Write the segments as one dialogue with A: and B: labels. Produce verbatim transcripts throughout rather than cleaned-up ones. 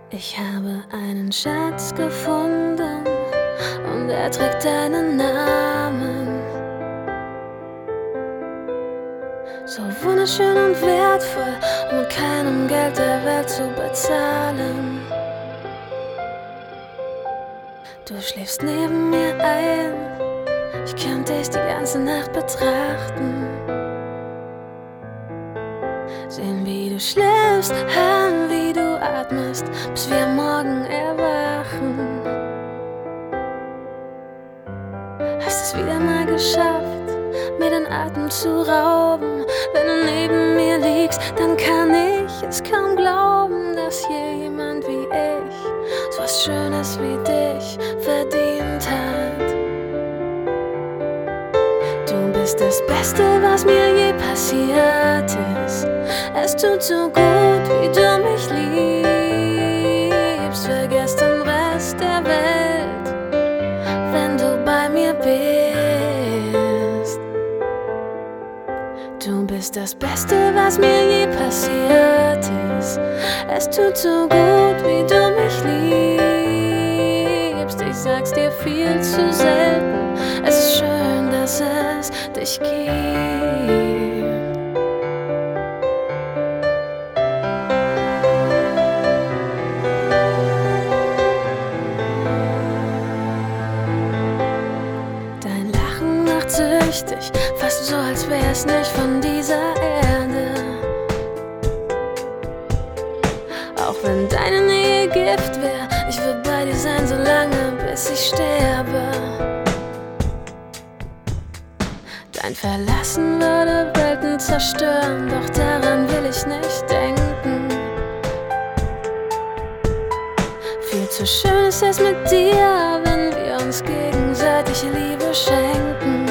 A: Ich habe einen Schatz gefunden und er trägt deinen Namen. So wunderschön und wertvoll, um mit keinem Geld der Welt zu bezahlen. Du schläfst neben mir ein, ich könnte dich die ganze Nacht betrachten. Sehen, wie du schläfst, hören, wie du atmest, bis wir morgen erwachen. Hast es wieder mal geschafft, mir den Atem zu rauben. Wenn du neben mir liegst, dann kann ich es kaum glauben, dass hier jemand wie ich so was Schönes wie dich verdient hat. Du bist das Beste, was mir je passiert ist. Es tut so gut, wie du mich liebst. Vergiss den Rest der Welt, wenn du bei mir bist. Du bist das Beste, was mir je passiert ist. Es tut so gut, wie du mich liebst. Ich sag's dir viel zu selten. Es ist schön, dass es dich gibt. Dein Lachen macht süchtig, fast so, als wär's nicht von dieser Erde. Auch wenn deine Nähe Gift wär, ich würd bei dir sein, so lange, bis ich sterbe. Dein Verlassen würde Welten zerstören, doch daran will ich nicht denken. Viel zu schön ist es mit dir, wenn wir uns gegenseitig Liebe schenken.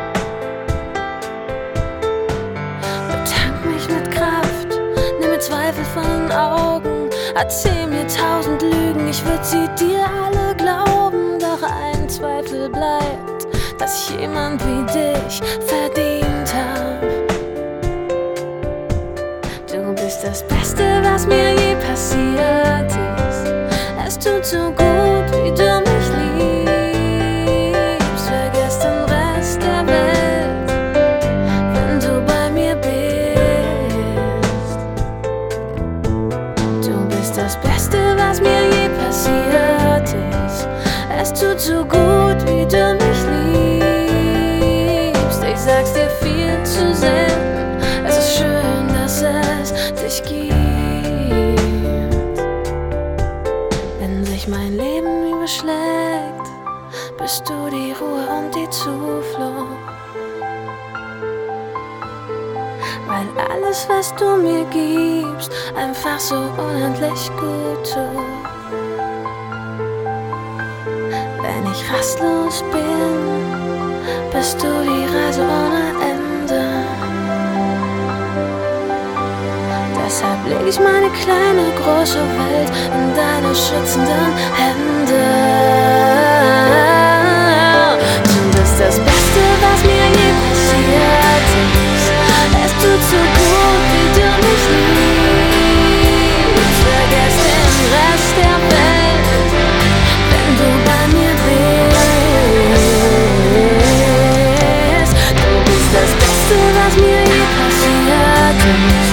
A: Betank mich mit Kraft, nimm mir Zweifel von den Augen. Erzähl mir tausend Lügen, ich würd sie dir alle glauben. Doch ein Zweifel bleibt, dass ich jemand wie dich verdient hab. Du bist das Beste, was mir je passiert ist. Es tut so gut, wie du mich liebst. Vergiss den Rest der Welt, wenn du bei mir bist. Du bist das Beste, was mir je passiert ist. Es tut so gut, wie du mich liebst. Ich sag's dir viel zu selten. Es ist schön, dass es dich gibt. Wenn sich mein Leben überschlägt, bist du die Ruhe und die Zuflucht. Weil alles, was du mir gibst, einfach so unendlich gut tut. Wenn ich rastlos bin, bist du die Reise ohne Ende. Deshalb leg ich meine kleine, große Welt in deine schützenden Hände. Du bist das Beste, was mir je passiert ist. Es tut so gut, wie du mich liebst. Vergiss den Rest der Welt, wenn du bei mir bist. Du bist das Beste, was mir je passiert ist.